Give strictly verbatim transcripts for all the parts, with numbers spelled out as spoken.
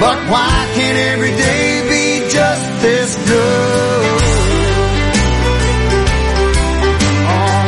But why can't every day be just this good? Oh,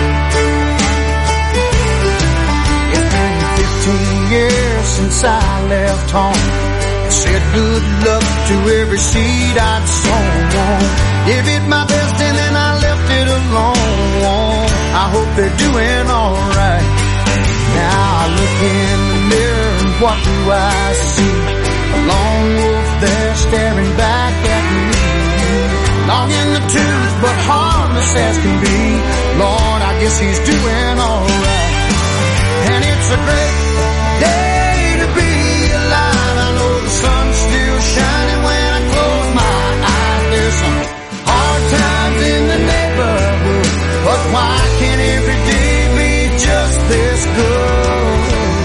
yeah. It's been fifteen years since I left home. I said good luck to every seed I'd sown. Gave it my best and then I left it alone. I hope they're doing alright. Now I look in the mirror and what do I see? A lone wolf there staring back at me. Long in the tooth but harmless as can be. Lord, I guess he's doing alright. And it's a great day to be alive. I know the sun's still shining when I close my eyes. There's some hard times in the neighborhood, but why can't every day be just this good?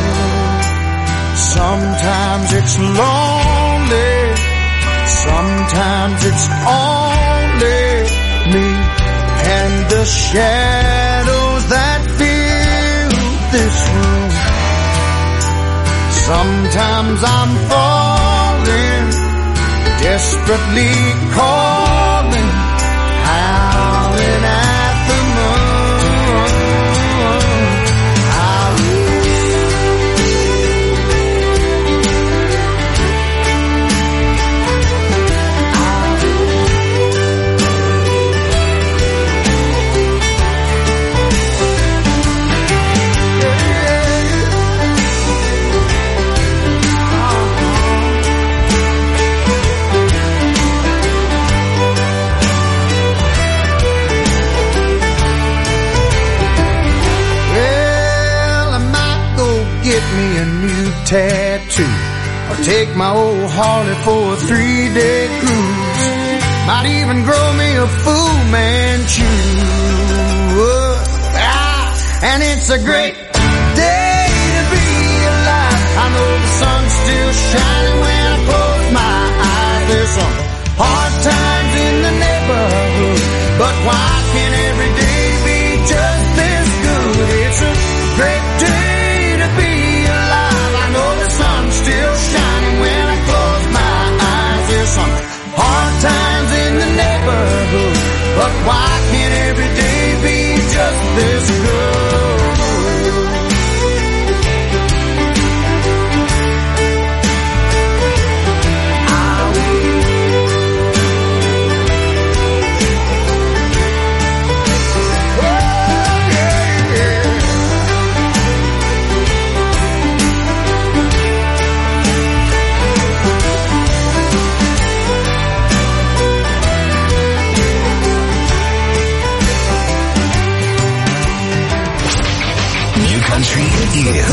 Sometimes it's lonely, sometimes it's only me and the shadows that fill this room. Sometimes I'm falling, desperately calling, howling at the moon. Me a new tattoo, or take my old Harley for a three-day cruise. Might even grow me a Fu Manchu. Ah, and it's a great day to be alive. I know the sun's still shining when I close my eyes. There's some hard times in the neighborhood, but why can't every day be just this good? It's a great day to be alive. I know the sun's still shining when I close my eyes. There's some hard times in the neighborhood, but why can't every day be just this good? Country is.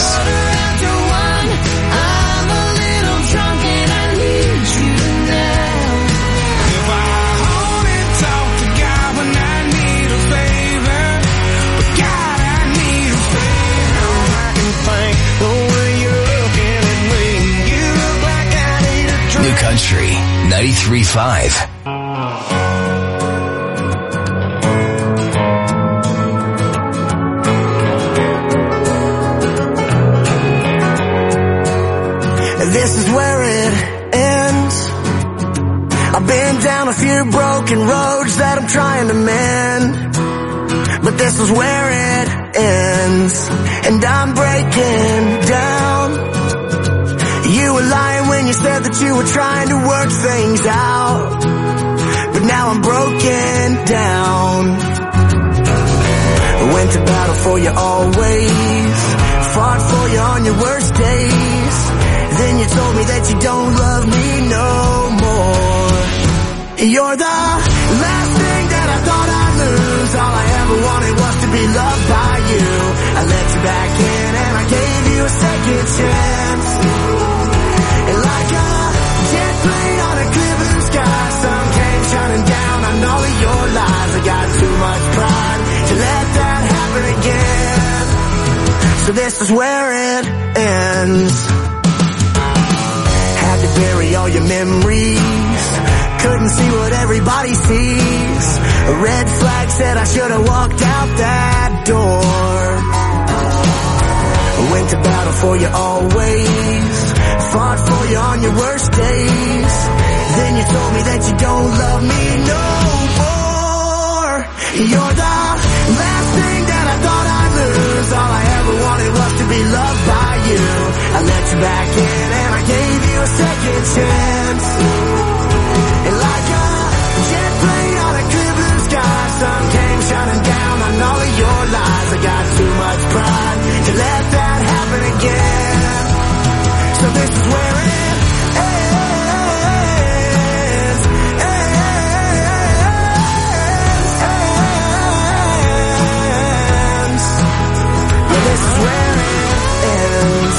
I'm a little drunk and I need you now. If I only talk to God when I need a favor, but God, I need a favor. I can think the way you're looking at me. You look like I need a drink. New Country ninety-three point five. This is where it ends. I've been down a few broken roads that I'm trying to mend, but this is where it ends, and I'm breaking down. You were lying when you said that you were trying to work things out, but now I'm broken down. I went to battle for you always, fought for you on your worst days. Then you told me that you don't love me no more. You're the last thing that I thought I'd lose. All I ever wanted was to be loved by you. I let you back in and I gave you a second chance. And like a jet plane on a clear blue sky, sun came shining down on all of your lies. I got too much pride to let that happen again. So this is where it ends. Bury all your memories, couldn't see what everybody sees. A red flag said I should have walked out that door. I went to battle for you always, fought for you on your worst days. Then you told me that you don't love me no more. You're the last thing that I thought I'd lose. All I ever wanted was to be loved by you. I let you back in and I gave you a second chance. And like a jet plane on a clear blue sky, sun came shining down on all of your lies. I got too much pride to let that happen again. So this is where it ends. This is where it ends.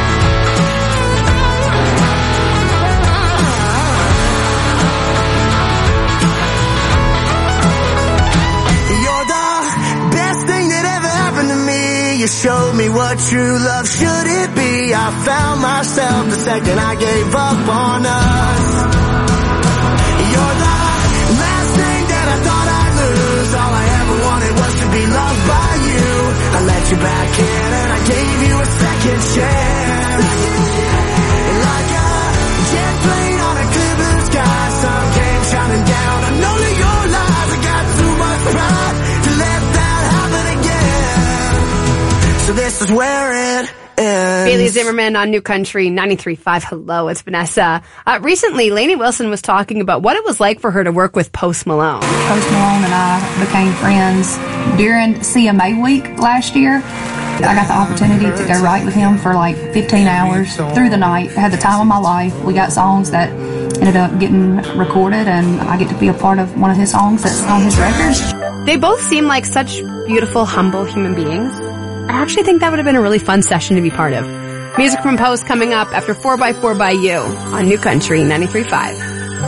You're the best thing that ever happened to me. You showed me what true love should it be. I found myself the second I gave up on us. You're the last thing that I thought I'd lose. All I ever wanted was to be loved by you. I let you back in and I gave you a second chance. Like a jet plane on a clear blue sky, sun came shining down on all of your lies. I got too much pride to let that happen again. So this is where it ends. Bailey Zimmerman on New Country ninety-three point five. Hello, it's Vanessa. Uh, recently, Lainey Wilson was talking about what it was like for her to work with Post Malone. Post Malone and I became friends during C M A week last year. I got the opportunity to go write with him for like fifteen hours through the night. I had the time of my life. We got songs that ended up getting recorded, and I get to be a part of one of his songs that's on his records. They both seem like such beautiful, humble human beings. I actually think that would have been a really fun session to be part of. Music from Post coming up after four by four by You on New Country ninety-three point five.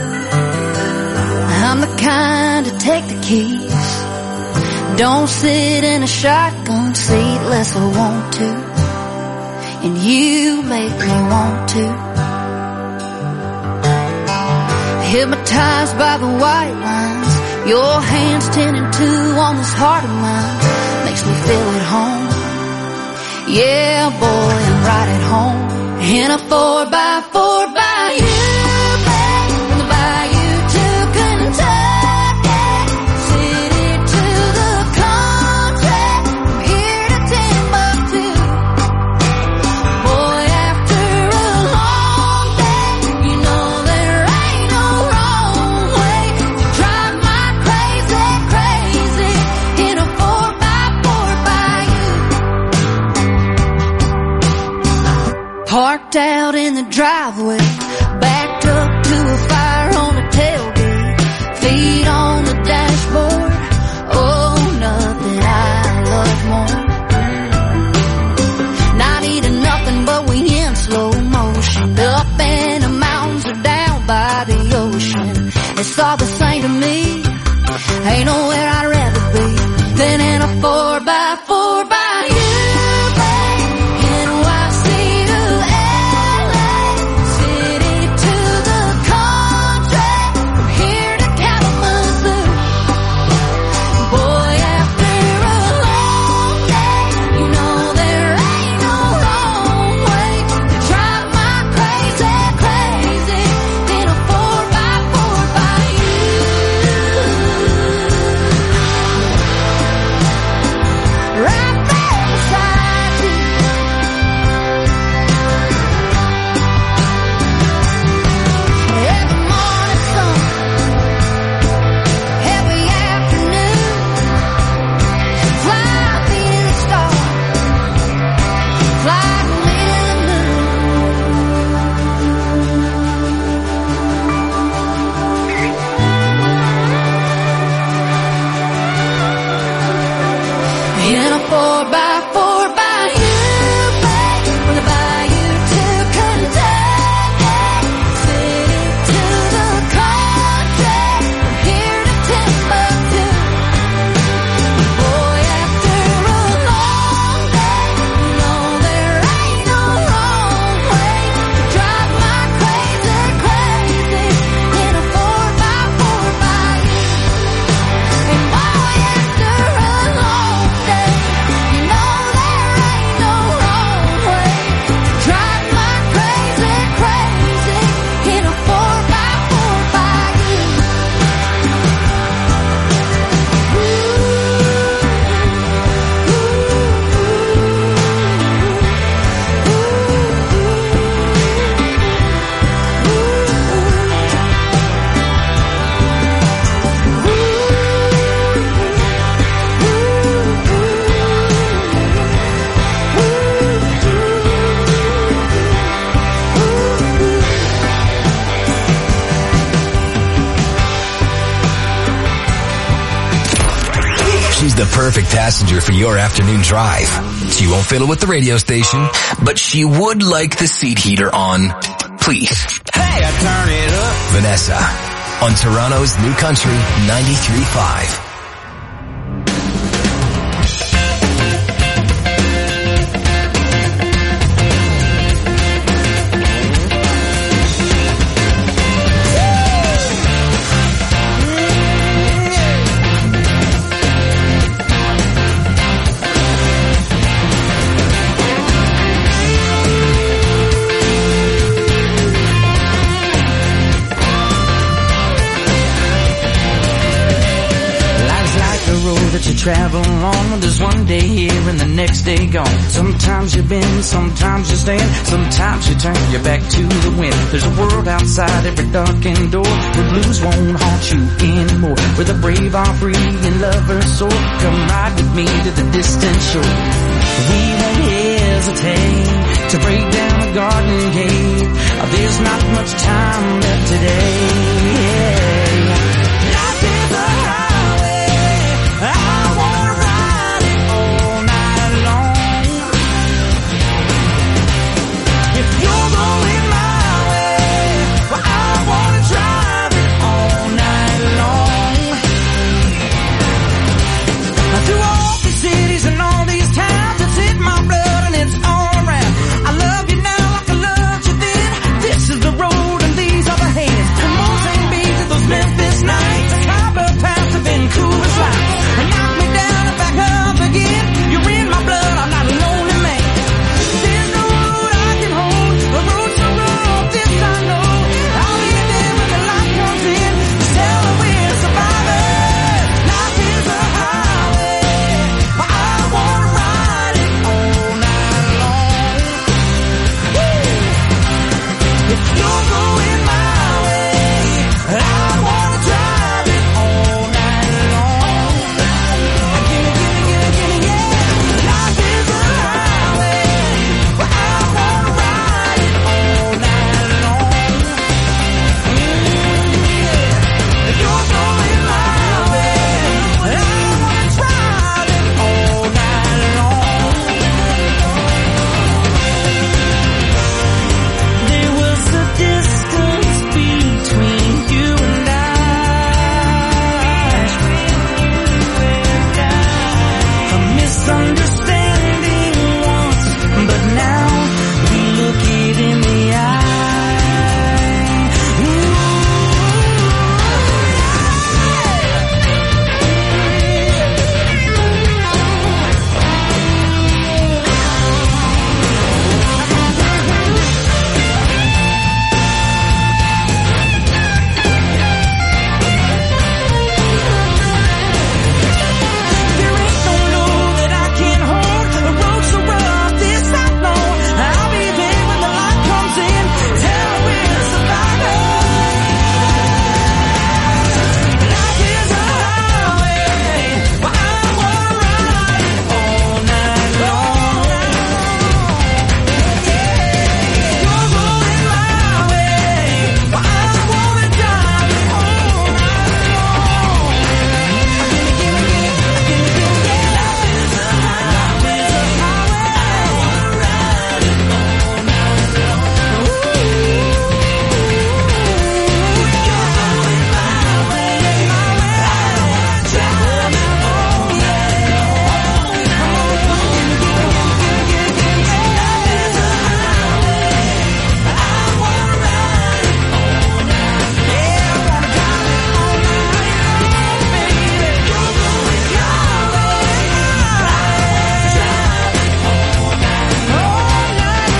I'm the kind to take the keys. Don't sit in a shotgun seat unless I want to. And you make me want to. Hypnotized by the white lines. Your hands ten and two on this heart of mine. Makes me feel at home. Yeah, boy, I'm right at home. In a four by four by you, babe. From the bayou to Kentucky, city to the country, from here to Timbuktu. Boy, after a long day, you know there ain't no wrong way to drive my crazy, crazy in a four by four by you. Parked out in the driveway, backed up to a fire on the tailgate, feet on the dashboard. Oh, nothing I love more. Not eating nothing, but we in slow motion, up in the mountains or down by the ocean. It's all the same to me. Ain't nowhere I'd rather be than in a four by four by you. N Y C to L A, city The perfect passenger for your afternoon drive. She won't fiddle with the radio station, but she would like the seat heater on. Please. Hey, I turn it up. Vanessa on Toronto's New Country ninety-three point five. You travel on, there's one day here and the next day gone. Sometimes you bend, sometimes you stand, sometimes you turn your back to the wind. There's a world outside every darkened door where blues won't haunt you anymore, where the brave are free and lovers soar. Come ride with me to the distant shore. We won't hesitate to break down the garden gate. There's not much time left today. Life is a highway, I wanna ride it all night long. If you're going my way, well, I wanna drive it all night long. Through all these cities and all these towns, it's in my blood and it's all around. I love you now like I loved you then. This is the road and these are the hands. From Mozambique Beach to those Memphis nights, Cabo Pass to Vancouver's lights. And knock me down and back up again. You're in my blood, I'm not a lonely man. There's no road I can hold, a road so rough, this I know. I'll be there when the light comes in, to tell her we're survivors. Life is a highway, I wanna ride it all night long. Woo! If you're going my way, I wanna drive it all night long. Gimme, gimme, gimme, gimme, yeah. Life is a highway, I wanna ride it all night long. Yeah. If you're going my way, I wanna drive it all night long. There was a distance between you and I. A misunderstanding once, but now we look it in the eye. Ooh. There ain't no load that I can't hold. The road so rough, this I know. I'll be there when the light comes in. Tell her we're survivors. Life is a highway, well, I wanna ride it all night long. You're going my way, well, I wanna drive it all night long. Gimme, gimme, gimme, gimme, gimme, yeah. Life is a highway, I wanna ride it all night long. You're going my way, my way, I wanna drive it all night long. Gimme, gimme, gimme, gimme, gimme, gimme, yeah. Life is a highway, I wanna ride it all night. Yeah, I wanna drive it all night long, baby. You're going your way, I wanna drive it all night, all night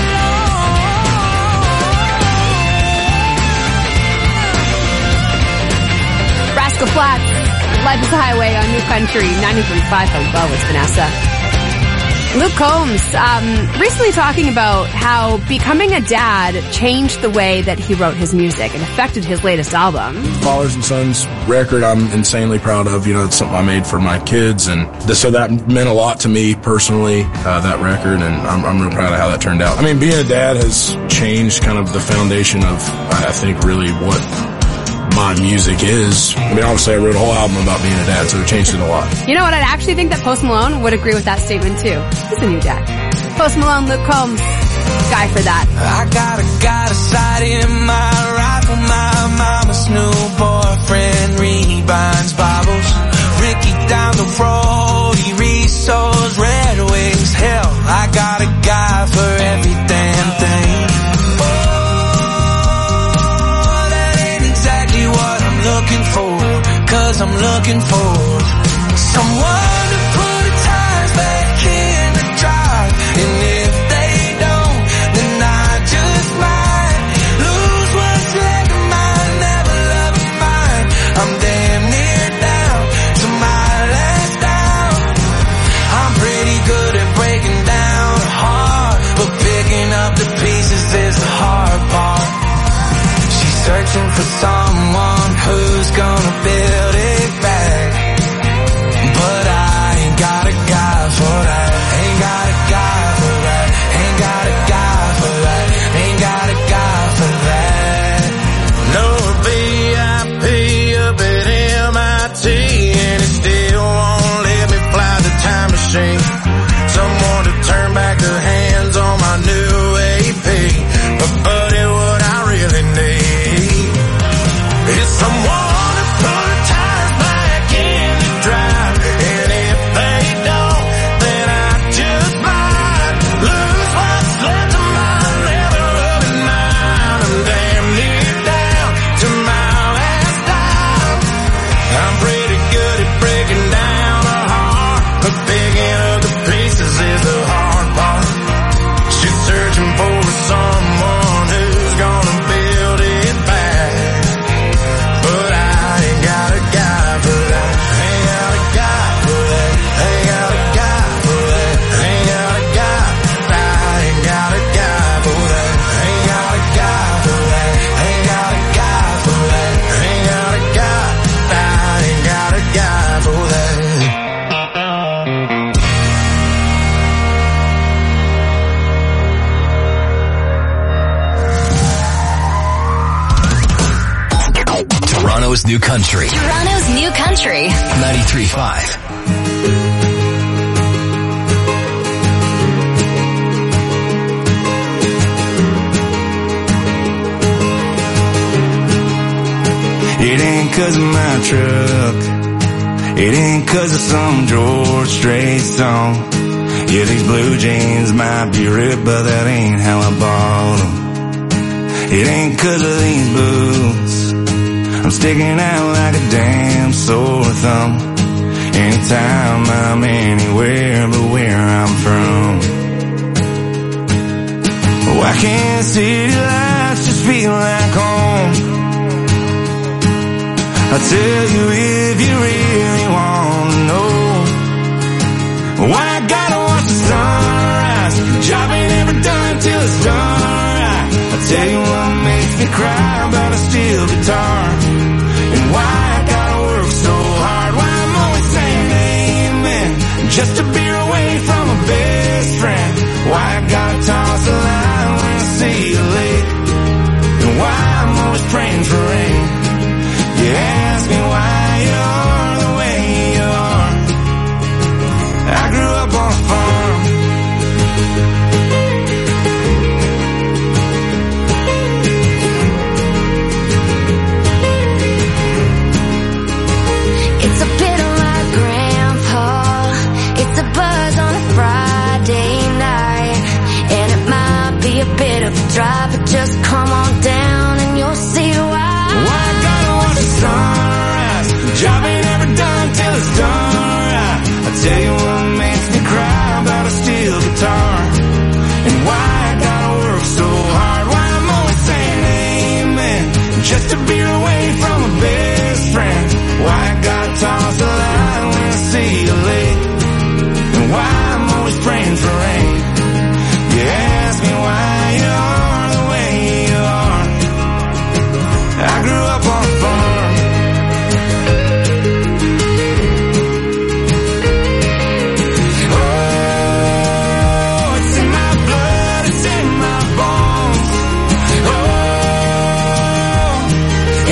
long. Rascal Flatts, Life is a Highway on New Country ninety-three point five. Hello, it's Vanessa. Luke Combs, um, recently talking about how becoming a dad changed the way that he wrote his music and affected his latest album. Fathers and Sons record I'm insanely proud of. You know, it's something I made for my kids, and th- so that meant a lot to me personally, uh, that record, and I'm, I'm real proud of how that turned out. I mean, being a dad has changed kind of the foundation of, I think, really what my music is. I mean, obviously I wrote a whole album about being a dad, so it changed it a lot. You know what? I'd actually think that Post Malone would agree with that statement too. He's a new dad. Post Malone, Luke Combs, guy for that. I got a, got a sight in my rifle, my mama's new boyfriend rebinds Bibles. Ricky down the road, he reads those Red Wings. Hell, I got a guy for every damn thing. Oh, that ain't exactly what I'm looking for, cause I'm looking for someone to put the tires back in the drive. And if they don't, then I just might lose what's left of mine, never love of mine. I'm damn near down to my last down. I'm pretty good at breaking down a heart, but picking up the pieces is the hard part. She's searching for someone who's gonna build it back, but I ain't got a guy for that. Ain't got a guy for that. Ain't got a guy for that. Ain't got a guy for that. No V I P up at M I T, and it still won't let me fly the time machine. Someone to turn back the hands on my new A P. But buddy, what I really need is someone to put the tires back in the drive. And if they don't, then I just might lose what's left of my never loving mine. I'm damn near down to my last dime. I'm pretty good at breaking down a heart, but picking up the pieces is the hard part. She's searching for someone who's gonna build it back, but I ain't got a guy for that. Ain't got a guy for that. Ain't got a guy for that. Ain't got a guy. I ain't got a guy for that. Ain't got a guy for that. Ain't got a guy for that. Ain't got a guy. I ain't got a guy for that. Toronto's New Country. Toronto's New Country. ninety-three point five. It ain't cause of my truck, it ain't cause of some George Strait song. Yeah, these blue jeans might be ripped, but that ain't how I bought them. It ain't cause of these boots, I'm sticking out like a damn sore thumb. Anytime I'm anywhere but where I'm from. Why can't city lights just feel like home? I'll tell you if you really want to know. Why I gotta watch the sunrise, job ain't ever done till it's done right. I'll tell you what makes me cry about a steel guitar, and why I gotta work so hard, why I'm always saying amen just to be away from a best friend. Why I gotta toss the line when I see a lake, and why I'm always praying for rain. You ask me why you're the way you are. I grew up on a farm. It's a bit of my grandpa. It's a buzz on a Friday night, and it might be a bit of a drive, but just come on down and you'll see why. Why I gotta watch the sunrise, job ain't ever done till it's done right. I tell you what makes me cry about a steel guitar, and why I gotta work so hard, why I'm always saying amen just to be away from a best friend. Why I gotta toss the line when I see a lake, and why I'm always praying for rain. You ask me why you're the way you are. I grew up on a farm. Oh, it's in my blood, it's in my bones. Oh,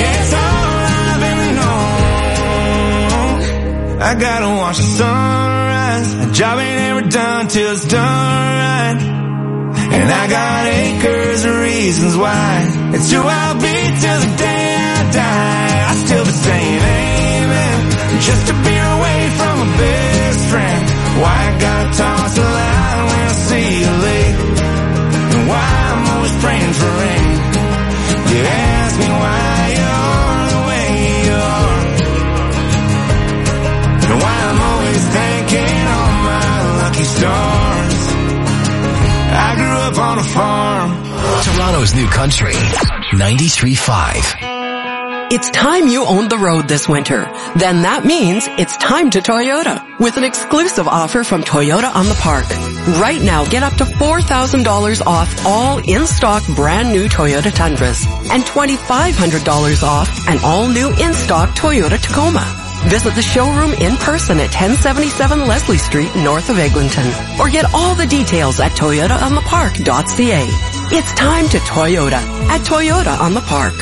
I gotta watch the sunrise. A job ain't ever done till it's done right. And I got acres of reasons why. It's who I'll be till the day I die. I still be saying amen, just to be away from my best friend. Why I gotta toss a line when I see a lake, and why I'm always praying for rain. You ask me why you're the way you are, and why I'm always thanking all my lucky stars. I grew up on a farm. Toronto's new country, ninety-three point five. It's time you owned the road this winter. Then that means it's time to Toyota with an exclusive offer from Toyota on the Park. Right now, get up to four thousand dollars off all in-stock brand new Toyota Tundras and twenty-five hundred dollars off an all-new in-stock Toyota Tacoma. Visit the showroom in person at ten seventy-seven Leslie Street, north of Eglinton, or get all the details at toyota on the park dot c a. It's time to Toyota at Toyota on the Park.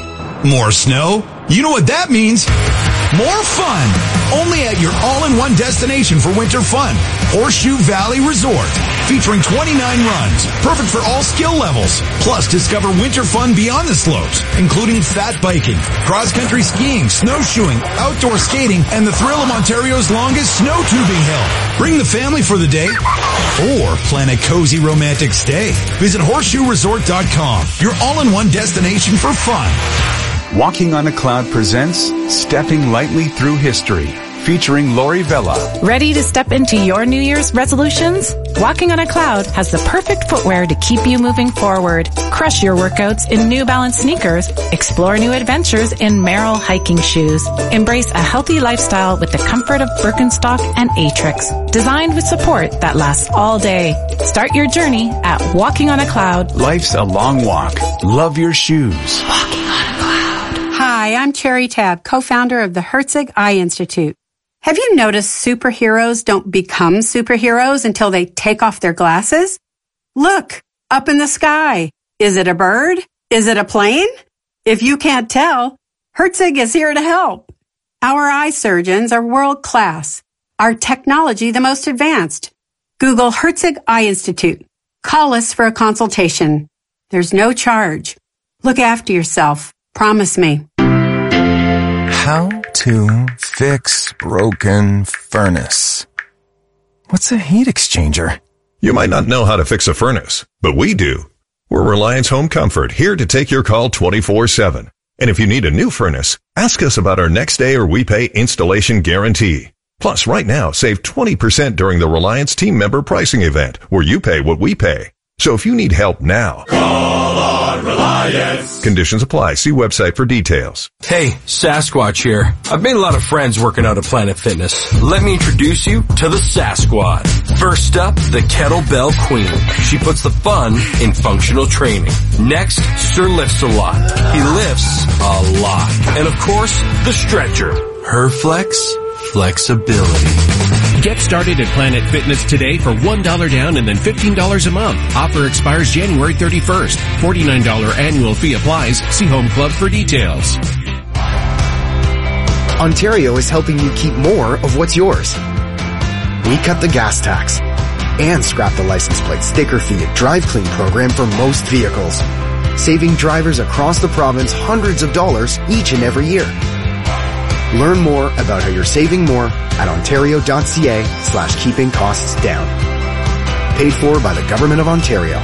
More snow? You know what that means. More fun. Only at your all-in-one destination for winter fun. Horseshoe Valley Resort. Featuring twenty-nine runs. Perfect for all skill levels. Plus, discover winter fun beyond the slopes, including fat biking, cross-country skiing, snowshoeing, outdoor skating, and the thrill of Ontario's longest snow tubing hill. Bring the family for the day or plan a cozy romantic stay. Visit horseshoe resort dot com. Your all-in-one destination for fun. Walking on a Cloud presents Stepping Lightly Through History, featuring Lori Vella. Ready to step into your New Year's resolutions? Walking on a Cloud has the perfect footwear to keep you moving forward. Crush your workouts in New Balance sneakers. Explore new adventures in Merrill hiking shoes. Embrace a healthy lifestyle with the comfort of Birkenstock and Atrix. Designed with support that lasts all day. Start your journey at Walking on a Cloud. Life's a long walk. Love your shoes. Walking on a Cloud. Hi, I'm Cherry Tabb, co-founder of the Herzig Eye Institute. Have you noticed superheroes don't become superheroes until they take off their glasses? Look, up in the sky. Is it a bird? Is it a plane? If you can't tell, Herzig is here to help. Our eye surgeons are world class. Our technology the most advanced. Google Herzig Eye Institute. Call us for a consultation. There's no charge. Look after yourself. Promise me. How to fix broken furnace. What's a heat exchanger? You might not know how to fix a furnace, but we do. We're Reliance Home Comfort, here to take your call twenty-four seven. And if you need a new furnace, ask us about our next day or we pay installation guarantee. Plus, right now, save twenty percent during the Reliance team member pricing event, where you pay what we pay. So if you need help now, call on Reliance. Conditions apply. See website for details. Hey, Sasquatch here. I've made a lot of friends working out at Planet Fitness. Let me introduce you to the Sasquad. First up, the Kettlebell Queen. She puts the fun in functional training. Next, Sir Lifts a Lot. He lifts a lot. And of course, the Stretcher. Her flex, flexibility. Get started at Planet Fitness today for one dollar down and then fifteen dollars a month. Offer expires January thirty-first. forty-nine dollars annual fee applies. See Home Club for details. Ontario is helping you keep more of what's yours. We cut the gas tax and scrap the license plate sticker fee at Drive Clean program for most vehicles, saving drivers across the province hundreds of dollars each and every year. Learn more about how you're saving more at ontario.ca slash keeping costs down. Paid for by the Government of Ontario.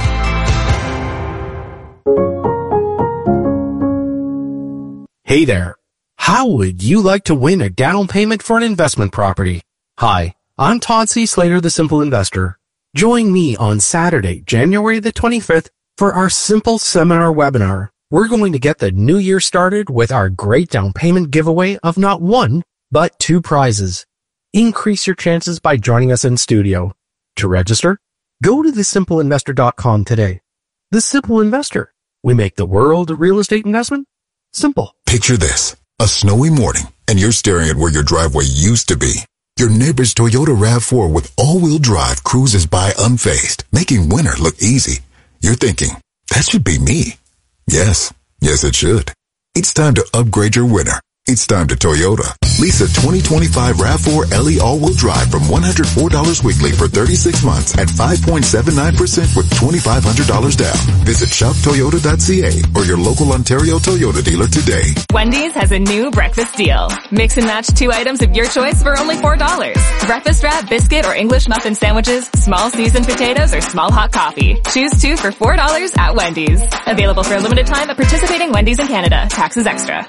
Hey there. How would you like to win a down payment for an investment property? Hi, I'm Todd C. Slater, the Simple Investor. Join me on Saturday, January the twenty-fifth for our Simple Seminar webinar. We're going to get the new year started with our great down payment giveaway of not one, but two prizes. Increase your chances by joining us in studio. To register, go to the simple investor dot com today. The Simple Investor. We make the world of real estate investment simple. Picture this. A snowy morning, and you're staring at where your driveway used to be. Your neighbor's Toyota RAV four with all-wheel drive cruises by unfazed, making winter look easy. You're thinking, that should be me. Yes, yes it should. It's time to upgrade your winter. It's time to Toyota. Lease a twenty twenty-five RAV four L E all-wheel drive from one hundred four dollars weekly for thirty-six months at five point seven nine percent with twenty-five hundred dollars down. Visit shop toyota dot c a or your local Ontario Toyota dealer today. Wendy's has a new breakfast deal. Mix and match two items of your choice for only four dollars. Breakfast wrap, biscuit, or English muffin sandwiches, small seasoned potatoes, or small hot coffee. Choose two for four dollars at Wendy's. Available for a limited time at participating Wendy's in Canada. Taxes extra.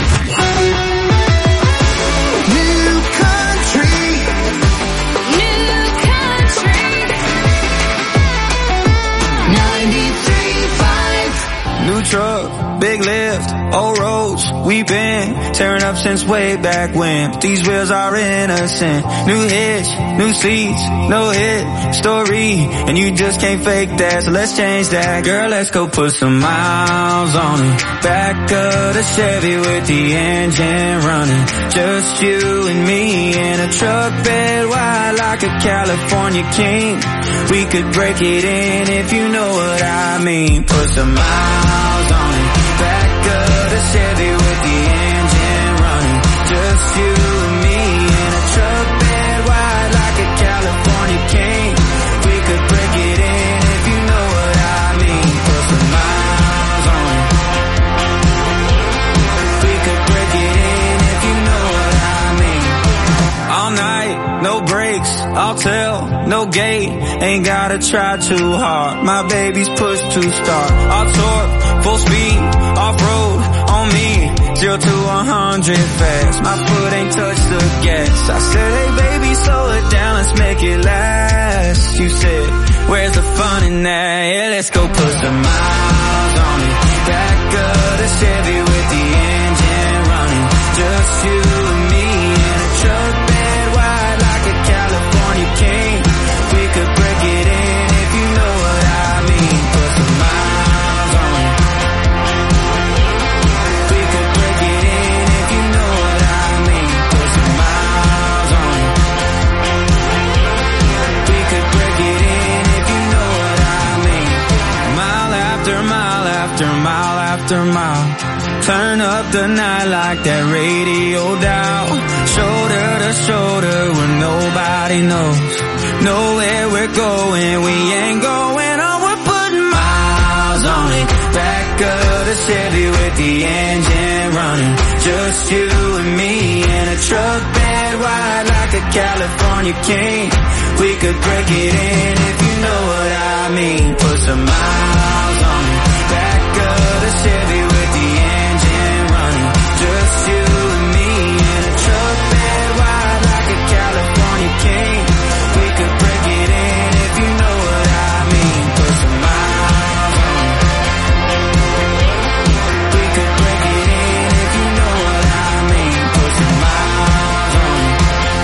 New truck, big lift, old roads, we've been tearing up since way back when. But these wheels are innocent. New hitch, new seats, no hit story, and you just can't fake that, so let's change that. Girl, let's go put some miles on it. Back of the Chevy with the engine running. Just you and me in a truck bed wide like a California king. We could break it in if you know what I mean. Put some miles on it. Back of the Chevy with the engine running. Just you and me in a truck bed wide like a California king. We could break it in if you know what I mean. Put some miles on it. We could break it in if you know what I mean. All night, no brakes, I'll tell, no gate. Ain't gotta try too hard. My baby's push to start. I'll torque, full speed, off-road, on me. Zero to a hundred fast. My foot ain't touched the gas. I said, hey baby, slow it down, let's make it last. You said, where's the fun in that? Yeah, let's go put some miles on it. Back of the Chevy with the engine running. Just you and me in a truck bed wide like a California king. We could break it in if you know what I mean. Put some miles on it. We could break it in if you know what I mean. Put some miles on it. We could break it in if you know what I mean. Mile after mile after mile after mile. Turn up the night like that radio dial. Shoulder to shoulder where nobody knows. Know where we're going, we ain't going on. We're putting miles on it. Back of the Chevy with the engine running. Just you and me in a truck bed wide like a California king. We could break it in if you know what I mean. Put some miles on it. Back of the Chevy with the engine running. Just you and me in a truck bed wide like a California king. We could break it in if you know what I mean. Put some miles on it. We could break it in if you know what I mean. Put some miles on it.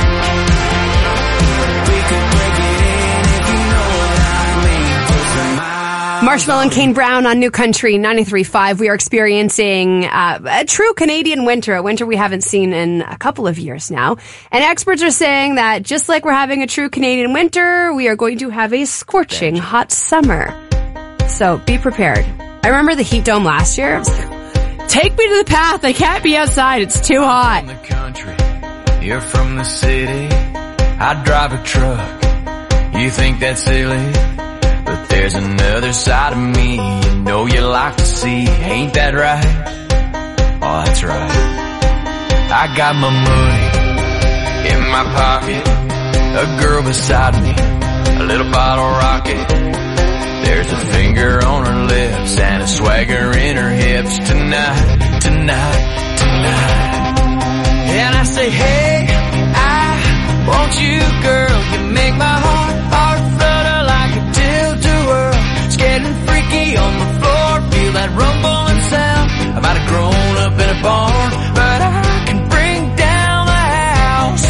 We could break it in if you know what I mean. Put some miles. Marshmallow and Kane Brown on New Country ninety-three point five. We are experiencing uh, a true Canadian winter, a winter we haven't seen in a couple of years now. And experts are saying that just like we're having a true Canadian winter, we are going to have a scorching hot summer. So be prepared. I remember the heat dome last year. I was like, take me to the path. I can't be outside. It's too hot. From the country, you're from the city. I drive a truck. You think that's silly? But there's another side of me you know you like to see. Ain't that right? Oh, that's right. I got my money in my pocket, a girl beside me, a little bottle rocket. There's a finger on her lips and a swagger in her hips. Tonight, tonight, tonight. And I say, hey, I want you, girl. You make my heart, heart flutter like a tilt-a-whirl. It's getting freaky on the floor. Feel that rumbling sound. I might have grown up in a barn, but I can bring down the house.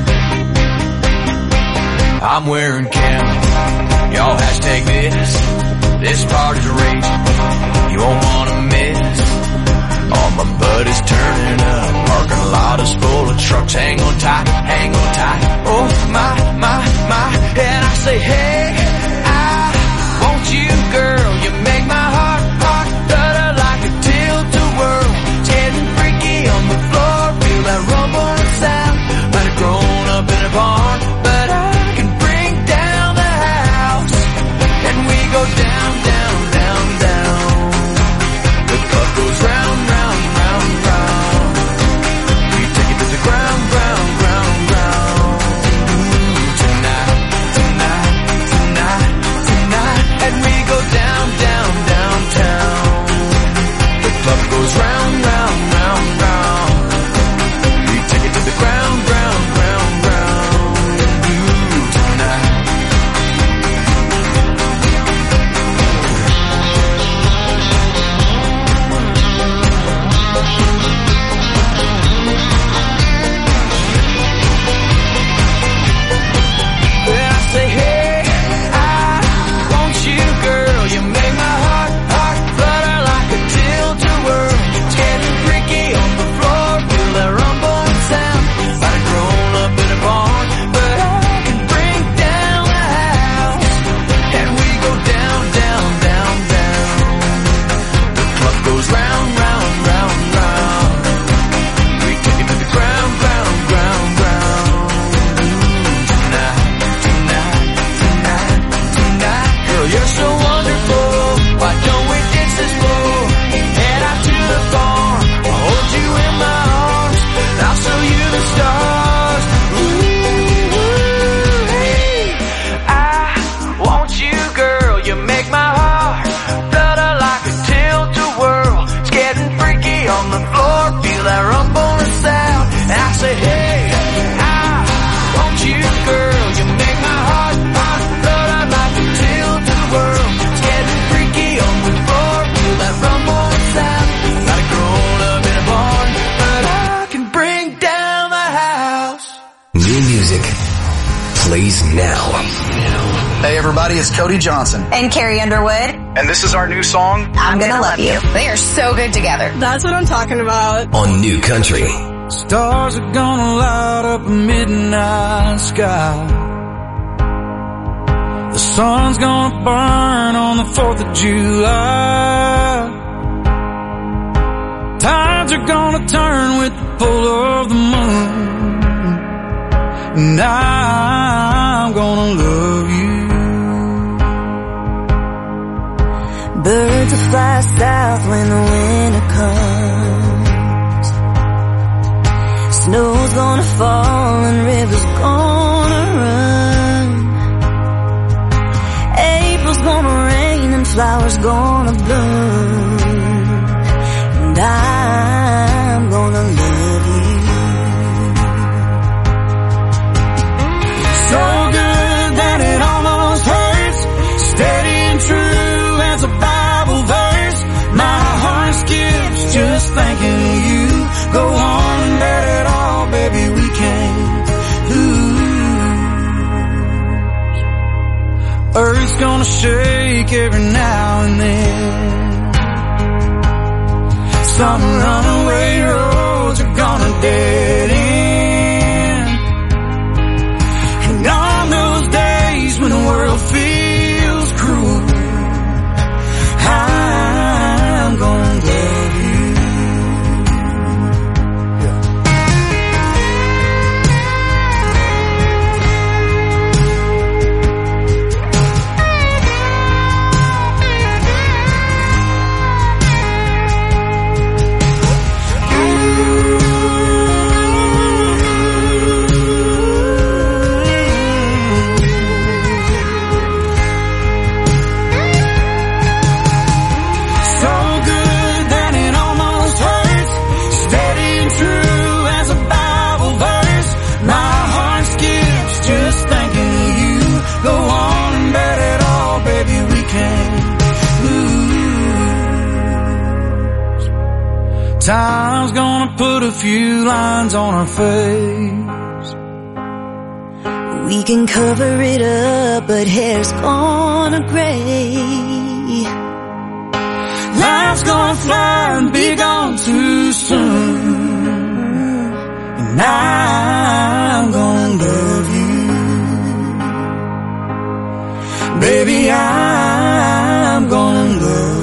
I'm wearing camo. Y'all hashtag this. This party's raging. You won't wanna miss. All my buddies turning up. Parking lot is full of trucks. Hang on tight, hang on tight. Oh my, my, my. And I say, hey, I want you, girl. You make my heart, heart flutter like a tilt-a-whirl. It's getting freaky on the floor. now. Hey everybody, it's Cody Johnson. And Carrie Underwood. And this is our new song, I'm Gonna Love You. They are so good together. That's what I'm talking about. On New Country. Stars are gonna light up a midnight sky. The sun's gonna burn on the fourth of July. Tides are gonna turn with the pull of the moon. And I'm gonna love you. Birds will fly south when the winter comes. Snow's gonna fall and rivers gonna run. April's gonna rain and flowers gonna bloom. And I'm gonna love you. So good that it almost hurts. Steady and true as a Bible verse. My heart skips just thinking of you. Go on and let it all, baby, we can't lose. Earth's gonna shake every now and then. Some runaway roads are gonna dead end. And on those days when the world feels cruel, I'm gonna love you. Time's gonna put a few lines on our face. We can cover it up, but hair's gonna gray. Life's gonna fly and be gone too soon. And I'm gonna love you. Baby, I'm gonna love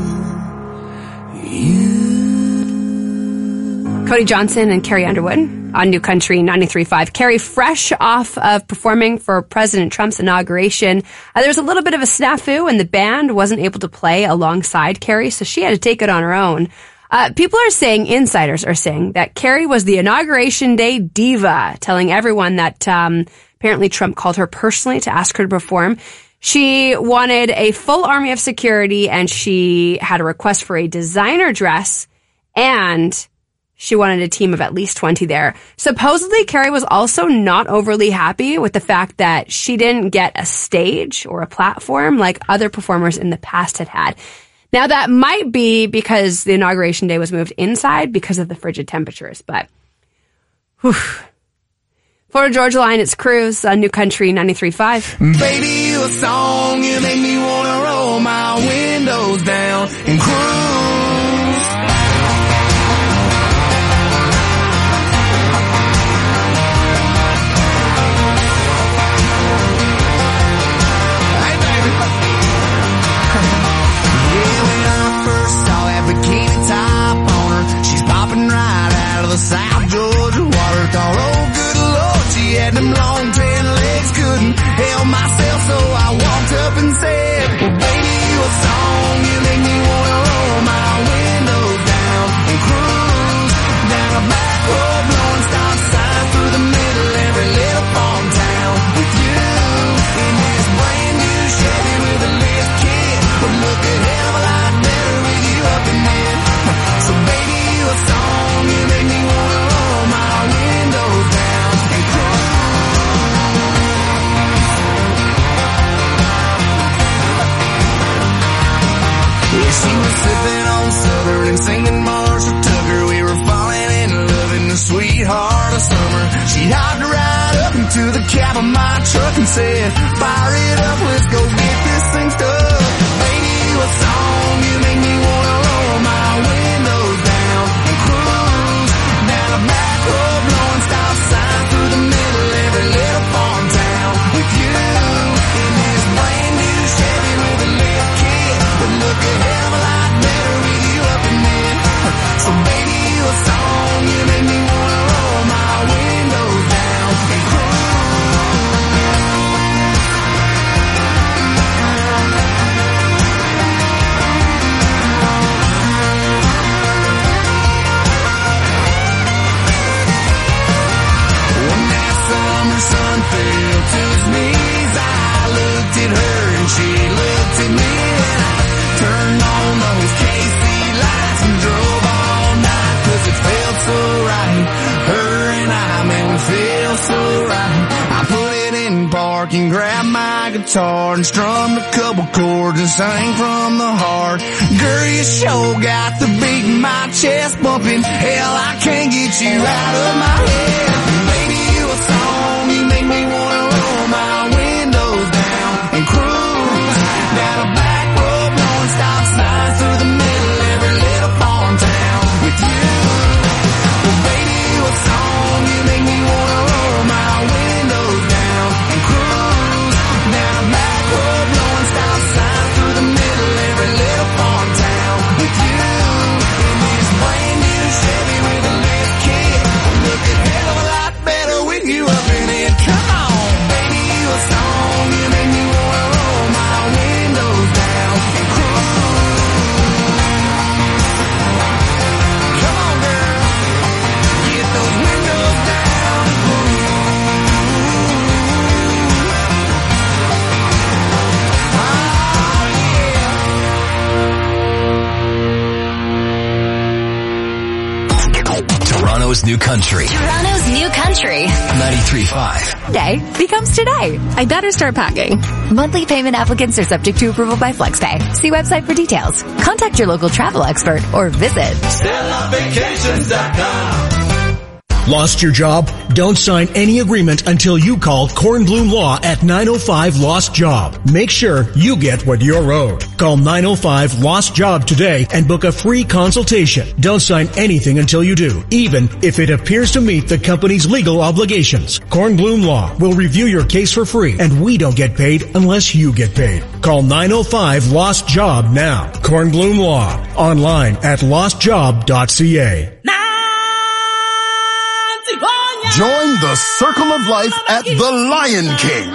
Cody Johnson and Carrie Underwood on New Country ninety-three point five. Carrie, fresh off of performing for President Trump's inauguration, uh, there was a little bit of a snafu and the band wasn't able to play alongside Carrie, so she had to take it on her own. Uh, people are saying, insiders are saying, that Carrie was the inauguration day diva, telling everyone that um, apparently Trump called her personally to ask her to perform. She wanted a full army of security and she had a request for a designer dress and she wanted a team of at least twenty there. Supposedly, Carrie was also not overly happy with the fact that she didn't get a stage or a platform like other performers in the past had had. Now, that might be because the inauguration day was moved inside because of the frigid temperatures, but whew. For Georgia Line, it's Cruise on New Country ninety-three point five. Baby, you a song, you make me wanna roll my windows down and cruise. South Georgia water, thought, oh good Lord, she had them long tan legs, couldn't help myself, so I walked up and said, well baby, you a song, you make me wanna roll my windows down and cruise down a back road, blowing stop signs through the middle of every little farm town with you in this brand new Chevy with a lift kit, would look a hell of a lot better with you up in it. So baby, you a song, you make me wanna roll my windows down and cruise. Yeah, she was sipping on Southern and singing Marshall Tucker. We were falling in love in the sweetheart of summer. She hopped right up into the cab top of my truck and said, fire it up, let's go get this thing stuck. Baby, you a song, you make me wanna roll my windows down and cruise down a back road, blowing stop sign through the middle of every little farm town with you in this brand new Chevy with a lift kit. Would look a hell of a lot better with you up in it. So baby, you a song, you make me wanna roll my windows down and cruise. When that summer sun fell to his knees, I looked at her and she looked at me, and I turned on those K C lights and drove all night, cause it felt so right. Her and I, man, we feel so right. I put it in park and grabbed my guitar and strummed a couple chords and sang from the heart. Girl, you sure got the beat in my chest bumping. Hell, I can't get you out of my head. Baby, you a song, you make me wanna roll my windows down and cruise down a back road, blowing stop signs through the middle of every little farm town with you. Well, baby, you a song, you make me wanna roll my windows down and cruise down a back road, blowing stop signs through the middle of every little farm town with you in this brand new Chevy with a lift kit. Look a hell of a lot better with you up in it. Come on, baby, you a song, you make me wanna roll my windows down and cruise. Come on, girl, get those windows down and cruise. Toronto's new country. Toronto's new country. ninety-three point five. Day becomes today. I better start packing. Monthly payment applicants are subject to approval by FlexPay. See website for details. Contact your local travel expert or visit Stella Vacations dot com. Lost your job? Don't sign any agreement until you call Kornblum Law at nine oh five Lost Job. Make sure you get what you're owed. Call nine oh five Lost Job today and book a free consultation. Don't sign anything until you do, even if it appears to meet the company's legal obligations. Kornblum Law will review your case for free, and we don't get paid unless you get paid. Call nine oh five Lost Job now. Kornblum Law. Online at lost job dot c a. Join the circle of life at the Lion King.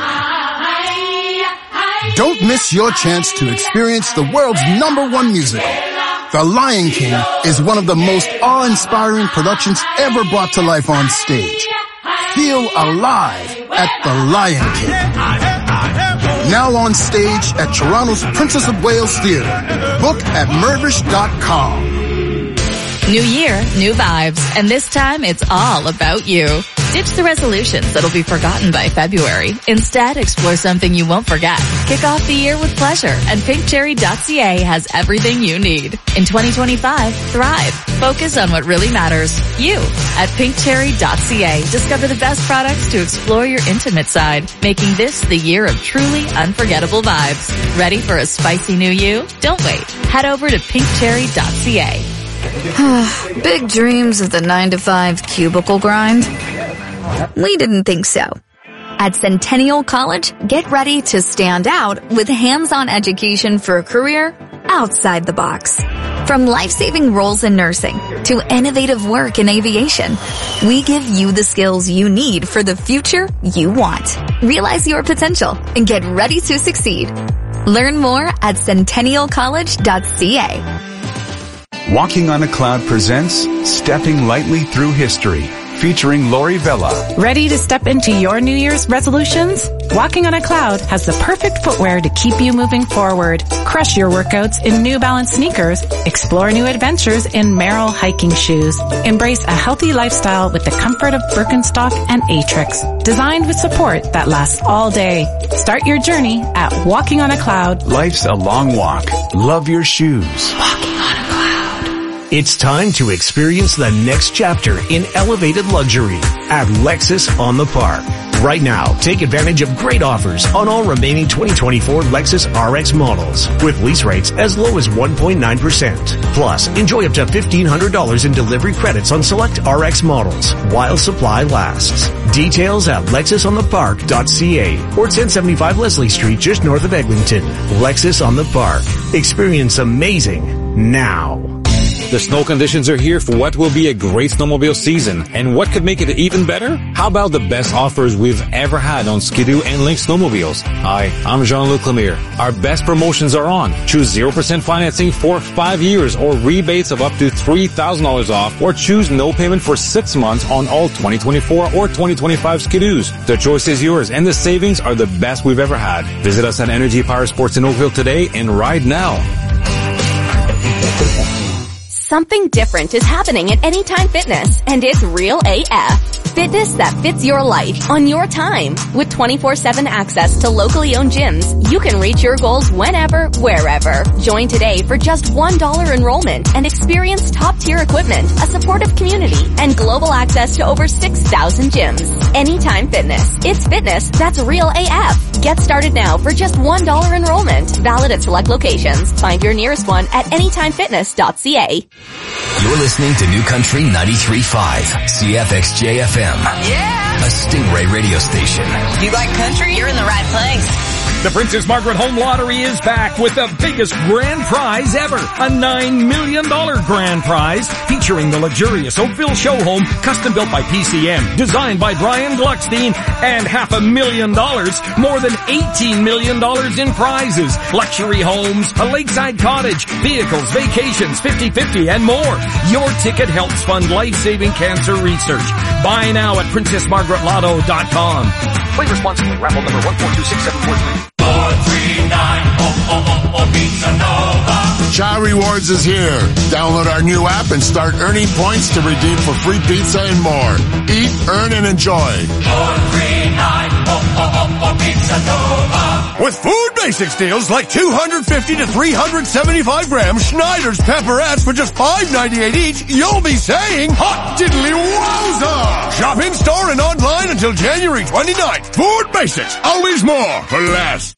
Don't miss your chance to experience the world's number one musical. The Lion King is one of the most awe-inspiring productions ever brought to life on stage. Feel alive at the Lion King. Now on stage at Toronto's Princess of Wales Theatre. Book at mervish dot com. New year, new vibes, and this time it's all about you. Ditch the resolutions that'll be forgotten by February. Instead, explore something you won't forget. Kick off the year with pleasure, and pink cherry dot c a has everything you need. In twenty twenty-five, thrive. Focus on what really matters. You. At pink cherry dot c a, discover the best products to explore your intimate side, making this the year of truly unforgettable vibes. Ready for a spicy new you? Don't wait. Head over to pink cherry dot c a. Big dreams of the nine to five cubicle grind? We didn't think so. At Centennial College, get ready to stand out with hands-on education for a career outside the box. From life-saving roles in nursing to innovative work in aviation, we give you the skills you need for the future you want. Realize your potential and get ready to succeed. Learn more at centennial college dot c a. Walking on a Cloud presents Stepping Lightly Through History, featuring Lori Vella. Ready to step into your New Year's resolutions? Walking on a Cloud has the perfect footwear to keep you moving forward. Crush your workouts in New Balance sneakers. Explore new adventures in Merrill hiking shoes. Embrace a healthy lifestyle with the comfort of Birkenstock and Atrix. Designed with support that lasts all day. Start your journey at Walking on a Cloud. Life's a long walk. Love your shoes. Walking on a Cloud. It's time to experience the next chapter in elevated luxury at Lexus on the Park. Right now, take advantage of great offers on all remaining twenty twenty-four Lexus R X models with lease rates as low as one point nine percent. Plus, enjoy up to fifteen hundred dollars in delivery credits on select R X models while supply lasts. Details at lexus on the park dot c a or ten seventy-five Leslie Street just north of Eglinton. Lexus on the Park. Experience amazing now. The snow conditions are here for what will be a great snowmobile season. And what could make it even better? How about the best offers we've ever had on Ski-Doo and Lynx snowmobiles? Hi, I'm Jean-Luc Lemire. Our best promotions are on. Choose zero percent financing for five years or rebates of up to three thousand dollars off, or choose no payment for six months on all twenty twenty-four or twenty twenty-five Ski-Doos. The choice is yours and the savings are the best we've ever had. Visit us at Energy Power Sports in Oakville today and ride now. Something different is happening at Anytime Fitness, and it's real A F. Fitness that fits your life on your time. With twenty-four seven access to locally owned gyms, you can reach your goals whenever, wherever. Join today for just one dollar enrollment and experience top-tier equipment, a supportive community, and global access to over six thousand gyms. Anytime Fitness. It's fitness that's real A F. Get started now for just one dollar enrollment. Valid at select locations. Find your nearest one at anytime fitness dot c a. You're listening to New Country ninety-three point five, C F X J F M. Yeah! A Stingray radio station. You like country? You're in the right place. The Princess Margaret Home Lottery is back with the biggest grand prize ever. A nine million dollars grand prize featuring the luxurious Oakville show home, custom built by P C M, designed by Brian Gluckstein, and half a million dollars, more than eighteen million dollars in prizes, luxury homes, a lakeside cottage, vehicles, vacations, fifty fifty, and more. Your ticket helps fund life-saving cancer research. Buy now at princess margaret lotto dot com. Play responsibly. Raffle number one four two six seven four three. four three nine, oh, oh, oh, oh, Pizza Nova. Chai Rewards is here. Download our new app and start earning points to redeem for free pizza and more. Eat, earn, and enjoy. four three nine, oh, oh, oh, oh, Pizza Nova. With Food Basics deals like two hundred fifty to three hundred seventy-five gram Schneider's pepperettes for just five ninety-eight each, you'll be saying, hot diddly wowza! Shop in store and online until January twenty-ninth. Food Basics, always more for less.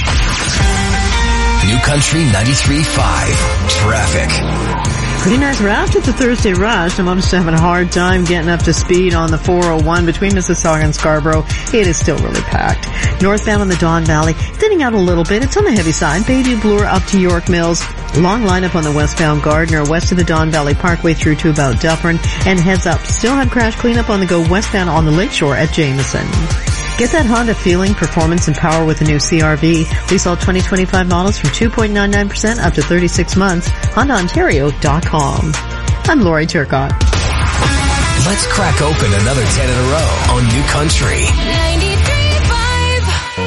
New Country ninety-three point five. Traffic. Pretty nice route at the Thursday rush. I'm just having a hard time getting up to speed on the four oh one between Mississauga and Scarborough. It is still really packed. Northbound on the Don Valley, thinning out a little bit. It's on the heavy side. Baby Bloor up to York Mills. Long lineup on the westbound Gardner, west of the Don Valley Parkway through to about Dufferin, and heads up. Still have crash cleanup on the go westbound on the Lakeshore at Jameson. Get that Honda feeling, performance, and power with the new C R V. Lease all twenty twenty-five models from two point nine nine percent up to thirty-six months. Honda Ontario dot com. I'm Lori Turcott. Let's crack open another ten in a row on New Country ninety-three point five.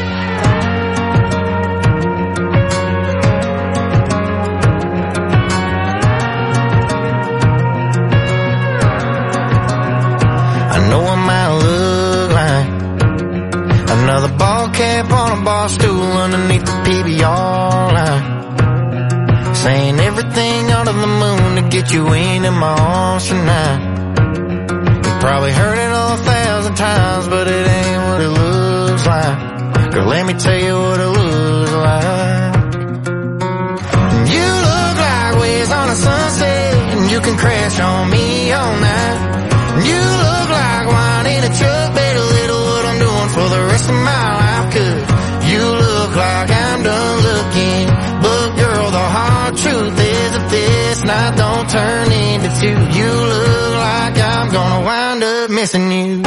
I know I might look like another ball cap on a bar stool underneath the P B R line, saying everything under the moon to get you into my arms tonight. You probably heard it a thousand times, but it ain't what it looks like. Girl, let me tell you what it looks like. You look like waves on a sunset, and you can crash on me all night. You look like wine in a truck, better little what I'm doing for the rest of my life. Cause you look like I'm done looking, but girl, the hard truth is that this night don't turn into two. You look like I'm gonna wind up missing you.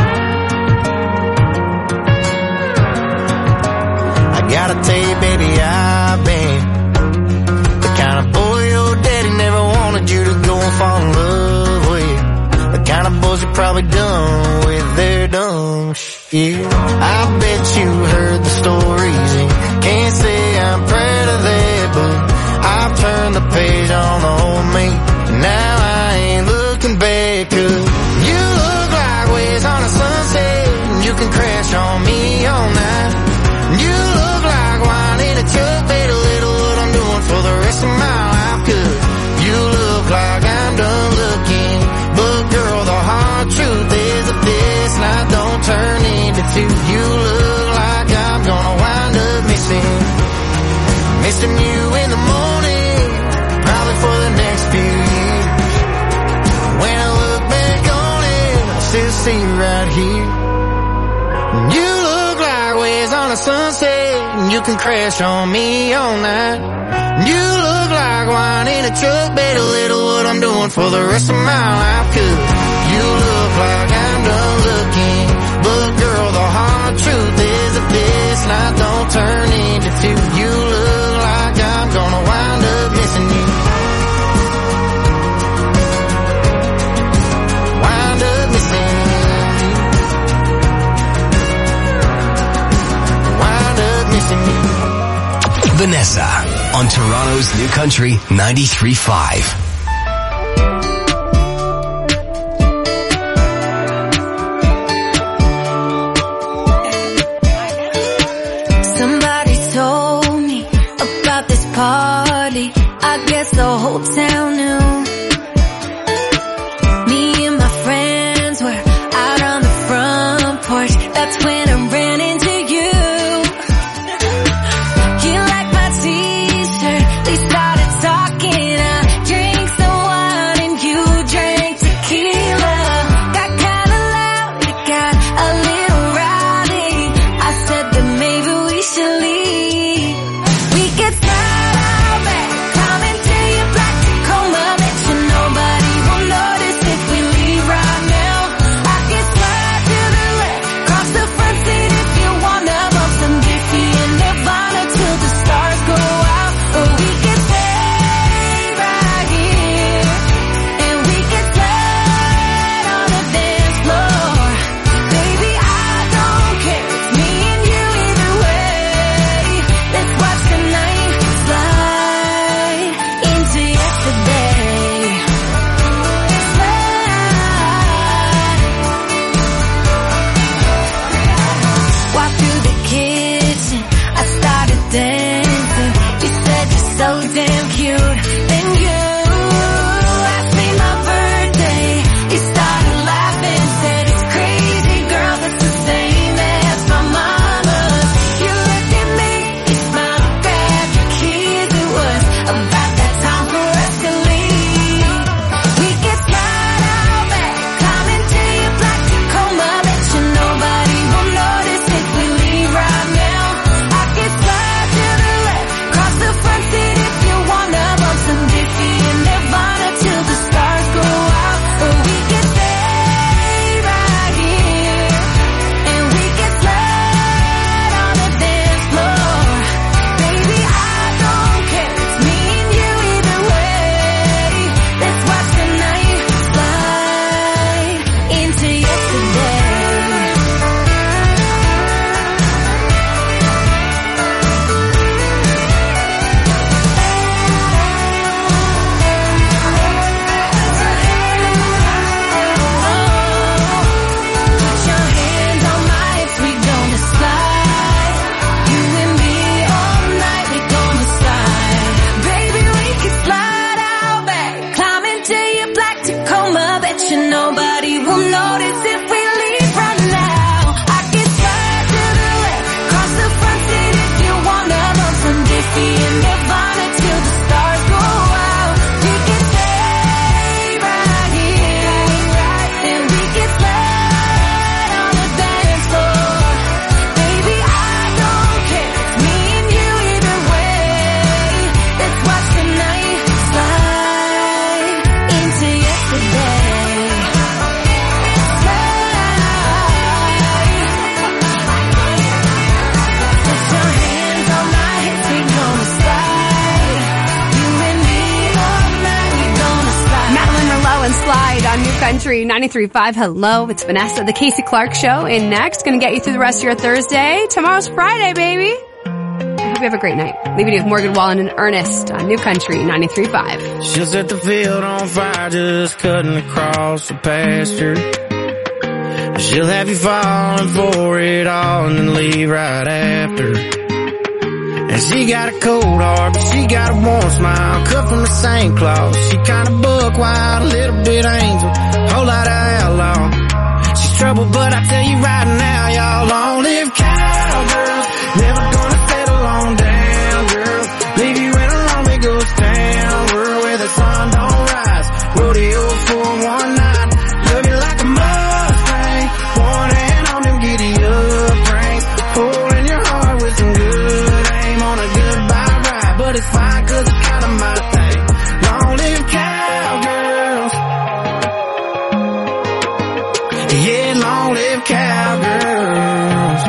I gotta tell you, baby, I've been the kind of boy your daddy never wanted you to go and fall in love with. The kind of boys are probably done with their dumb shit. I bet you heard the stories and can't say I'm proud of that, but I've turned the page on the old me. Now I ain't looking back, cause you look like waves on a sunset, and you can crash on me all night. You look like wine in a truck, better little what I'm doing for the rest of my life, cause you look like I'm done see right here. You look like waves on a sunset, and you can crash on me all night. You look like wine in a truck, bet a little what I'm doing for the rest of my life. 'Cause you look like I'm done looking, but girl, the hard truth is that this night don't turn into two. You look like I'm gonna wind up missing you. Wind up missing you. Wind up missing you. Vanessa on Toronto's New Country ninety-three point five. Somebody told me about this party. I guess the whole town knew. Me and my friends were out on the front porch. That's when I ran into you. You liked my t-shirt. We started talking. I drank some wine and you drank tequila. Got kinda loud. It got a little rowdy. I said that maybe we should leave. We could slide out back, climb into your black Tacoma. Bet you nobody will notice if we leave right now. I can slide to the left, cross the front seat if you wanna bump some Dixie and Nirvana till the stars go out. Or we could stay right here, and we could slide on the dance floor. Baby, I don't care, it's me and you either way. Let's watch the night slide into yesterday. Slide. Walk through the kitchen, I started dancing. You said you're so damn cute. Then you asked me my birthday. You started laughing, said it's crazy, girl, that's the same as my mama's. You looked at me, you smiled, grabbed your keys. It was about that time for us to leave. We could slide out back, climb into your black Tacoma. Bet you nobody will notice if we leave right now. I could slide to the left, cross the front seat if you wanna bump some Dixie and Nirvana till the stars go out. Or we could stay right here, and we could slide on the dance floor. Baby, I don't care, it's me and you either way. Let's watch the night slide into yesterday. Put your hands on my hips, we gonna slide. You and me all night, we gonna slide. Baby, we can slide out back, climb into your black Tacoma. Bet you nobody will notice if we leave right now. I can slide to the left, cross the front seat if you wanna bump some Dixie and Nirvana till the stars go out. We can stay right here, and we can slide on the dance floor. Baby, I don't care, it's me and you either way. Let's watch the night slide into yesterday. Slide. Put your hands on my hips, we gonna slide. You and me all night, we gonna slide. Madeline Merlot and Slide on New Country ninety-three point five. Hello, it's Vanessa, the Casey Clark Show. In next, gonna get you through the rest of your Thursday. Tomorrow's Friday, baby. I hope you have a great night. Leaving you with Morgan Wallen and Ernest on New Country ninety-three point five. She'll set the field on fire, just cutting across the pasture. She'll have you falling for it all and then leave right after. And she got a cold heart, but she got a warm smile, cut from the same cloth. She kinda buck wild, a little bit angel, whole lot of outlaw. She's trouble, but I tell you right now, y'all long live cowgirls. Never gonna settle on down, girl. Leave you in a lonely ghost town, world where the sun don't rise. Rodeo for one night, love you like a Mustang. Yeah, long live cowgirls.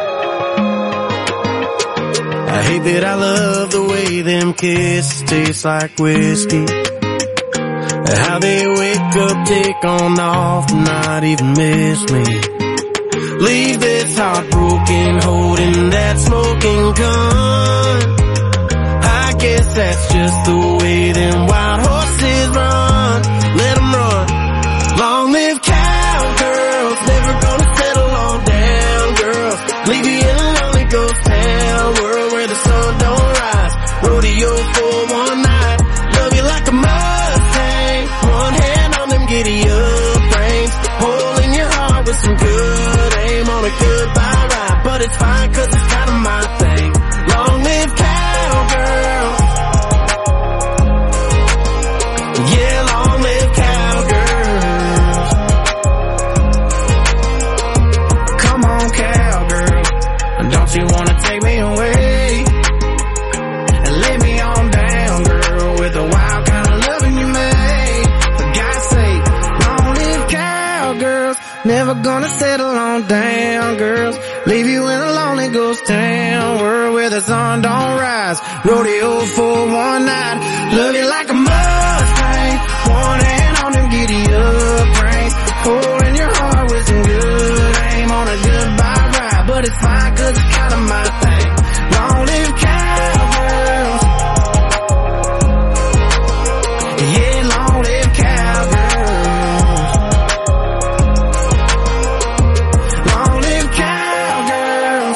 I hate that I love the way them kisses taste like whiskey. How they wake up, take on off, not even miss me. Leave this heartbroken, holding that smoking gun. I guess that's just the way them wild horses run. Let them run. Long live cowgirls, never gonna settle on down, girls. Leave you in a lonely ghost town, world where the sun don't rise. Rodeo for one night, love you like a Mustang. One hand on them giddy up reins, hole in your heart with some good aim on a goodbye ride. But it's fine cause it's kinda my thing. Long live cowgirls. Yeah, long live cowgirls. Come on, cowgirl, don't you wanna take me away and lay me on down, girl, with the wild kind of loving you made. For God's sake, long live cowgirls, never gonna settle on down, girls. Leave you in a lonely ghost town, world where the sun don't rise. Rodeo for one night, love you like a Mustang. One hand on them giddy up reins, hole in your heart with some good aim on a goodbye ride. But it's fine cause it's kinda my thing. Long live cowgirls. Yeah, long live cowgirls. Long live cowgirls.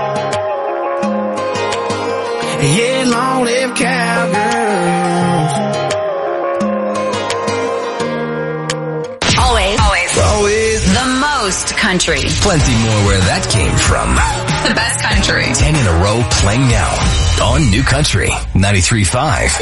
Yeah, long live cowgirls. Always. Always. Always. The most country. Plenty more where that came from. The best country. Ten in a row playing now on New Country ninety-three point five.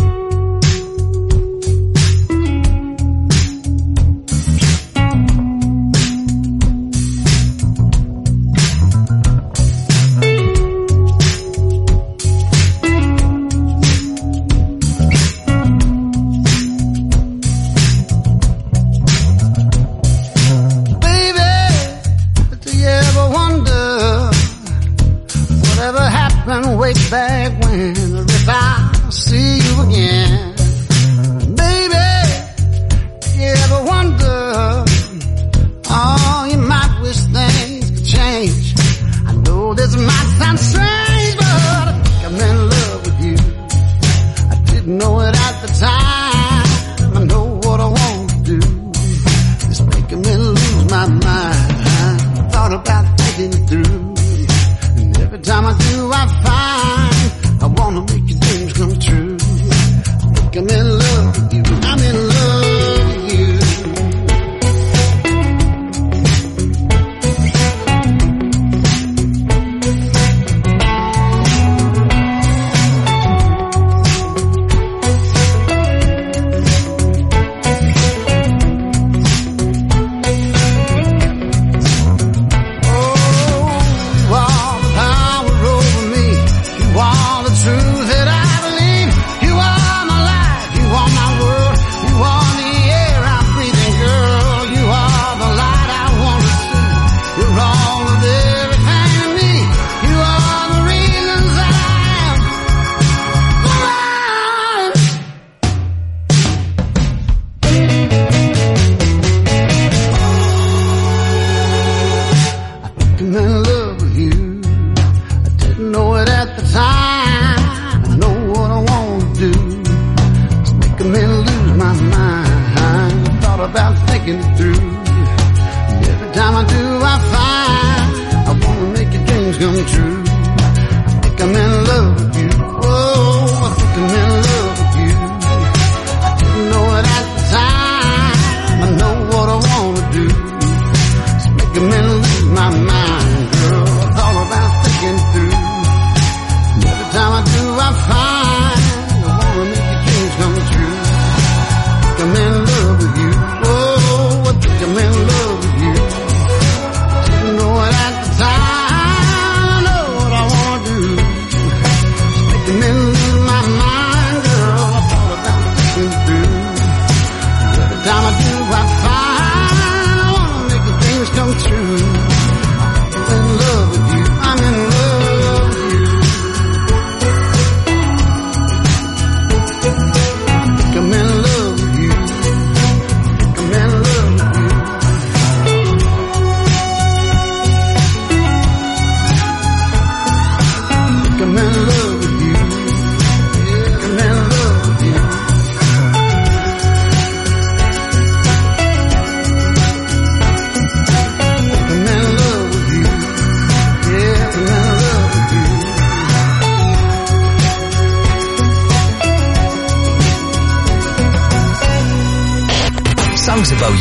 Way back when, if I see you again, baby, you ever wonder, oh, you might wish things could change. I know this might sound strange, but I think I'm in love with you. I didn't know it at the time. I know what I want to do. It's making me lose my mind. I thought about thinking it through. Every time I do, I find I wanna make your dreams come true. I think I'm in love with you. I'm in love with you.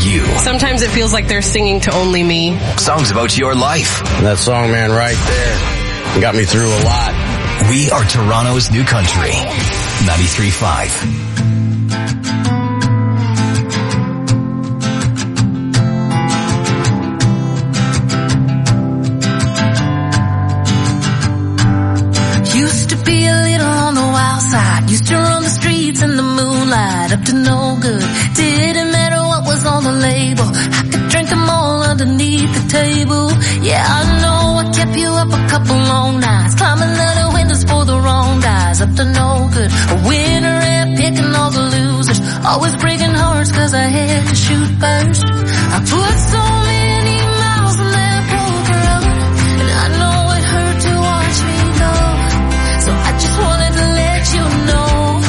you. Sometimes it feels like they're singing to only me. Songs about your life. That song, man, right there got me through a lot. We are Toronto's new country. ninety-three point five. Used to be a little on the wild side. Used to run the streets in the moonlight. Up to no good. Didn't matter what was on the label. I could drink them all underneath the table. Yeah, I know I kept you up a couple long nights. Climbing out the windows for the wrong guys. Up to no good. A winner at picking all the losers. Always breaking hearts cause I had to shoot first. I put so many miles on that broken road. And I know it hurt to watch me go. So I just wanted to let you know.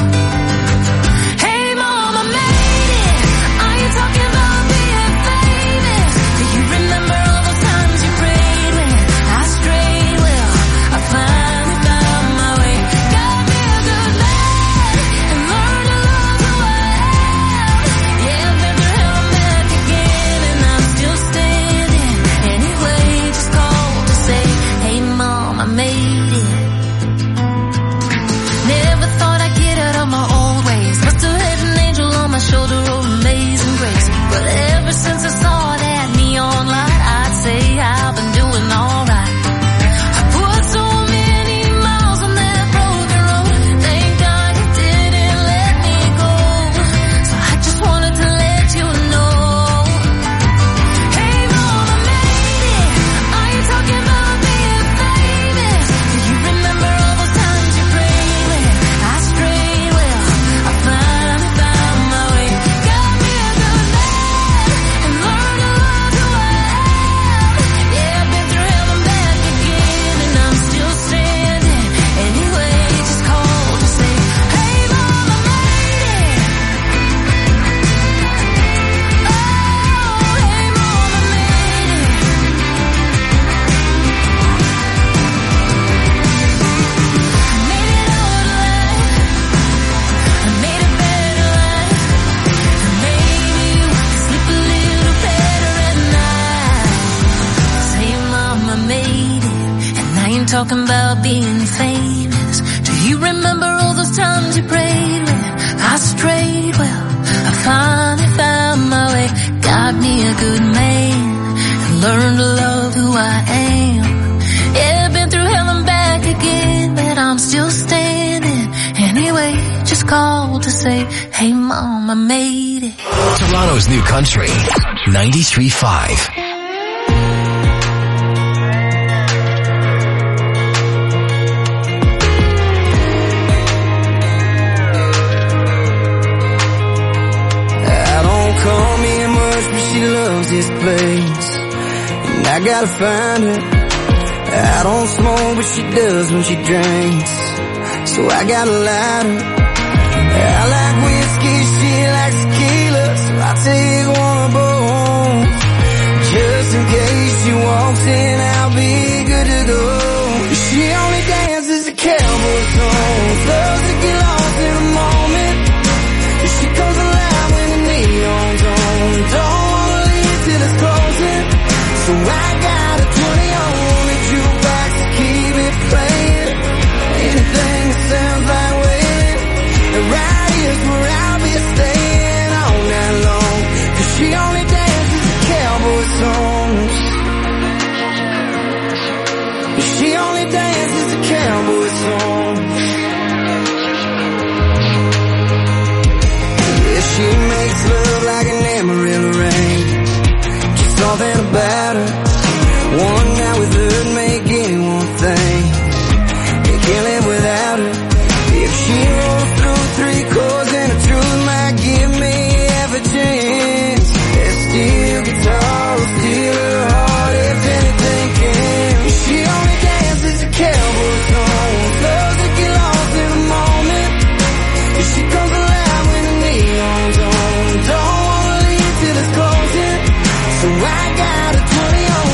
Hey mom, I made it. I ain't talking about being famous. Do you remember all those times you prayed when I strayed? Well, I finally found my way. Got me a good man and learned to love who I am. Yeah, I've been through hell and back again, and I'm still standing. Anyway, just called to say, hey mom, I made it. Never thought I'd get out of my old ways. Must have had an angel on my shoulder, oh amazing grace. But ever since I saw that neon light, I'd say I've been doing alright. I put so many miles on that broken road. Thank God you didn't let me go. So I just wanted to let you know. Hey mom, I made it. I ain't talking about being famous. Do you remember all those times you prayed when I strayed? Well, I finally found my way. Got me a good man and learned to love who I am. Yeah, I've been through hell and back again, and I'm still standing. Anyway, just called to say, hey mom, I made it. Oh, hey mom, I made it. I made it out alive. I made a better life. And maybe you can sleep a little better at night. Say mom, I made it. And I ain't talking about being famous. Do you remember all those times you prayed when I strayed? Well, I finally found my way. Got me a good man and learned to love who I am. Yeah, been through hell and back again, but I'm still standing. Anyway, just called to say, hey mom, I made it. Toronto's new country. ninety-three point five. I don't call me much, but she loves this place, and I gotta find her. I don't smoke, but she does when she drinks, so I got a lighter. I like whiskey, she likes tequila, so I take one of both. Just in case she walks in, I'll be good to go. She only dances to cowboy songs, loves to get lost in a moment. She comes alive when the neon's on. Don't wanna leave till it's closing, so I got a twenty on the jukebox to keep it playing. Anything that sounds like waiting, right here's where I'll be staying all night long. 'Cause she only dances to cowboy songs. She only dances to cowboy songs. She makes love like an Amarillo rain. Just something about her. One night with her make anyone think they can't live without her. If she rolls through three chords and the truth might give me half a chance. That steel guitar will steal her heart if anything can. She only dances to cowboy songs, loves to get lost in the moment. She comes alive when the neon's on. Don't wanna leave till it's closing, so I got a twenty on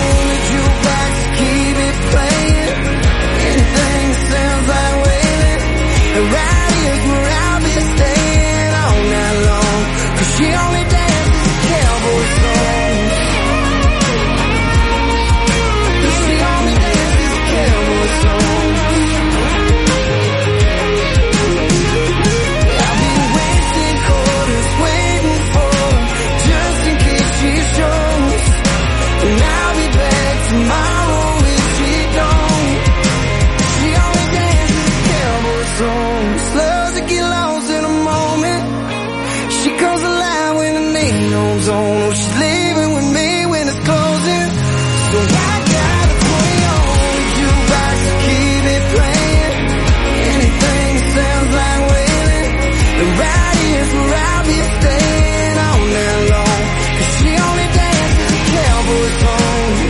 And I'll be back tomorrow if she don't. She only dances to cowboy songs, loves to get lost in a moment. She comes alive when the neon's on. Oh, she's leaving with me when it's closing. So I got a twenty-year-old jukebox to keep it playing. Anything that sounds like wailing. The right here's where I'll be staying all night long. 'Cause she only dances to cowboy songs.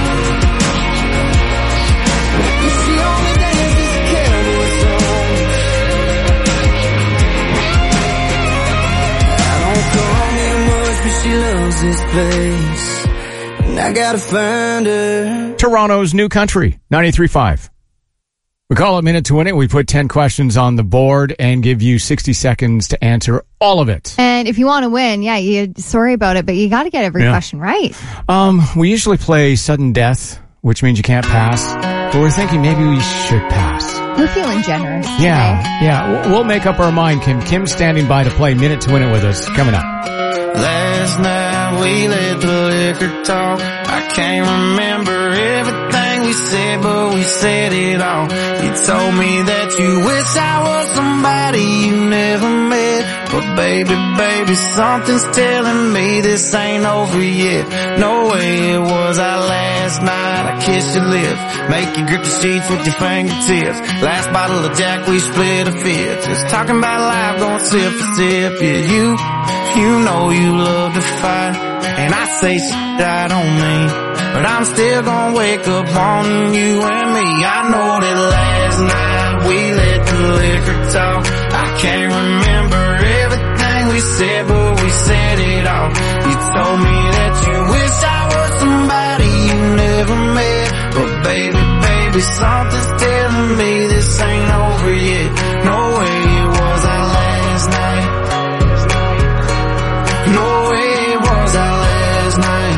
She only dances to cowboy songs. I don't come here much, but she loves this place. And I gotta find her. Toronto's New Country, ninety-three point five. We call it Minute to Win It. We put ten questions on the board and give you sixty seconds to answer all of it. And if you want to win, yeah, you sorry about it, but you got to get every Yeah. question right. Um, we usually play sudden death, which means you can't pass. But we're thinking maybe we should pass. We're feeling generous. Yeah, yeah. We'll- We'll make up our mind, Kim. Kim's standing by to play Minute to Win It with us. Coming up. Last night we let the liquor talk. I can't remember everything we said, but we said it all. You told me that you wish I was somebody you never met. But baby, baby, something's telling me this ain't over yet. No way it was our last night. I kissed your lips, make you grip the sheets with your fingertips. Last bottle of Jack, we split a fifth. Just talking about life, going sip for sip. Yeah, you, you know you love to fight. And I say shit I don't mean, but I'm still gonna wake up wanting you and me. I know that last night we let the liquor talk. I can't remember everything we said, but we said it all. You told me that you wish I was somebody you never met. But baby, baby, something's telling me this ain't over yet. No way it was our last night. No way it was our last night.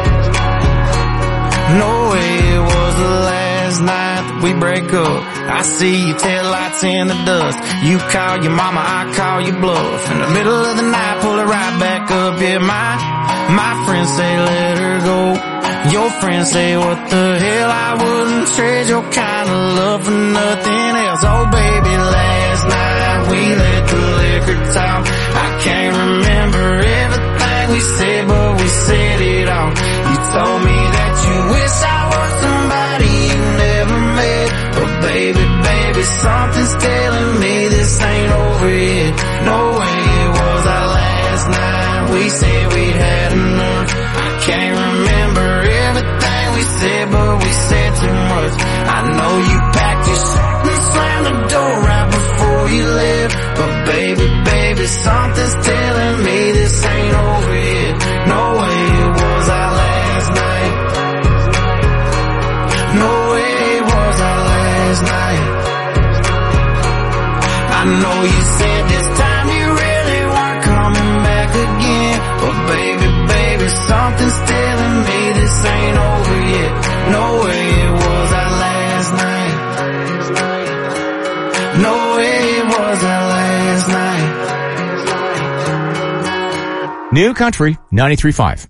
No way it was the last night that we break up. I see your taillights in the dust. You call your mama, I call your bluff. In the middle of the night, pull it right back up. Yeah, my, my friends say let her go. Your friends say what the hell, I wouldn't trade your kind of love for nothing else. Oh baby, last night we let the liquor talk. I can't remember everything we said, but we said it all. You told me that you wish I was somebody you never met. But baby, baby, something's telling me this ain't over yet. No way it was our last night. We said we'd had enough. I can't remember everything we said, but we said too much. I know you packed your shit and slammed the door right before you left. But baby, baby, something's telling me this ain't over yet. No way it was our last night. No way it was our last night. I know you said this time you really weren't coming back again. But baby, baby, something's telling me this ain't over yet. No way it was our last night. No way it was our last night. New Country, ninety-three point five.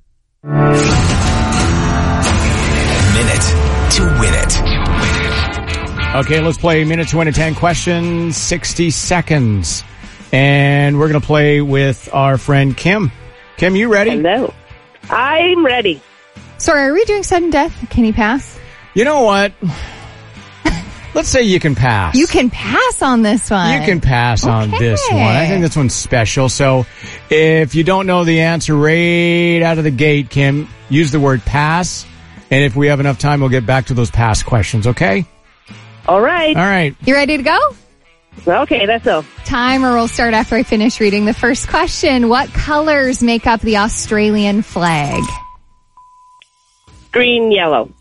Minute to Win It. Okay, let's play Minute to Win It. ten questions, sixty seconds. And we're going to play with our friend Kim. Kim, you ready? Hello. I'm ready. Sorry, are we doing sudden death? Can he pass? You know what? Let's say you can pass. You can pass on this one. You can pass on this one. I think this one's special. So if you don't know the answer right out of the gate, Kim, use the word pass. And if we have enough time, we'll get back to those pass questions, okay? All right. All right. You ready to go? Okay, that's all. Timer will start after I finish reading the first question. What colors make up the Australian flag? Green, yellow.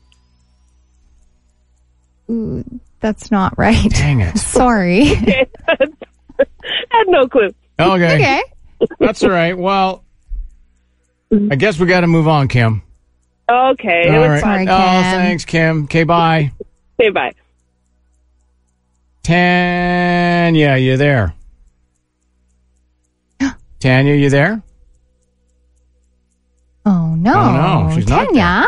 Ooh, that's not right. Dang it. Sorry. I had no clue. Okay. Okay. That's all right. Well, I guess we got to move on, Kim. Okay, it All was right. fun. Oh, thanks, Kim. Okay, bye. Okay, bye. Tanya, you there? Tanya, you there? Oh, no. Oh, no, she's not Kenya?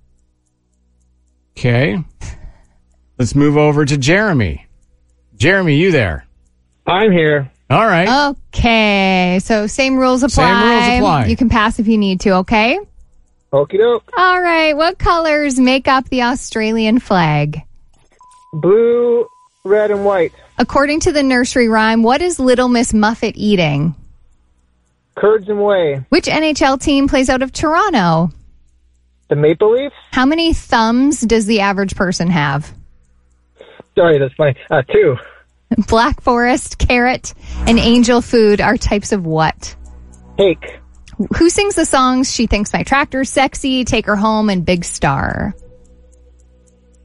Okay. Let's move over to Jeremy. Jeremy, you there? I'm here. All right. Okay. So same rules apply. Same rules apply. You can pass if you need to, okay? Okie doke. All right. What colors make up the Australian flag? Blue, red, and white. According to the nursery rhyme, what is Little Miss Muffet eating? Curds and whey. Which N H L team plays out of Toronto? The Maple Leafs. How many thumbs does the average person have? Sorry, that's funny. Uh, two. Black Forest, carrot, and angel food are types of what? Cake. Who sings the songs She Thinks My Tractor's Sexy, Take Her Home, and Big Star?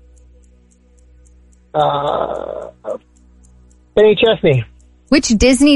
Uh, Benny Chesney. Which Disney